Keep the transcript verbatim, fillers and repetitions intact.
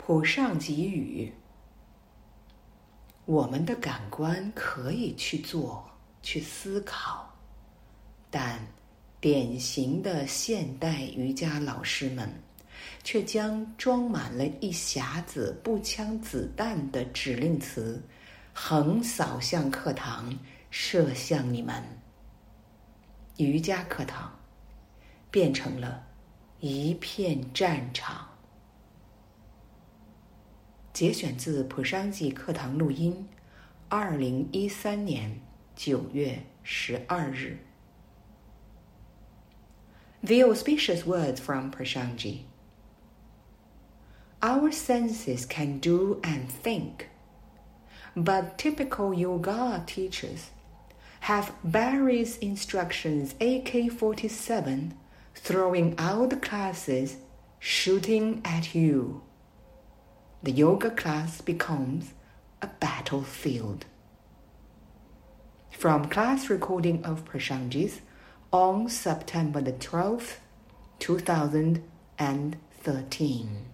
普上给语。我们的感官可以去做，去思考，但典型的现代瑜伽老师们却将装满了一匣子步枪子弹的指令词横扫向课堂，射向你们。瑜伽课堂变成了一片战场。节选自普商记课堂录音，二零一三年九月十二日。The auspicious words from Prashanji. Our senses can do and think, but typical yoga teachers have Barry's instructions A K forty-seven throwing out the classes, shooting at you. The yoga class becomes a battlefield. From class recording of Prashanji's on September the twelfth, two thousand thirteen.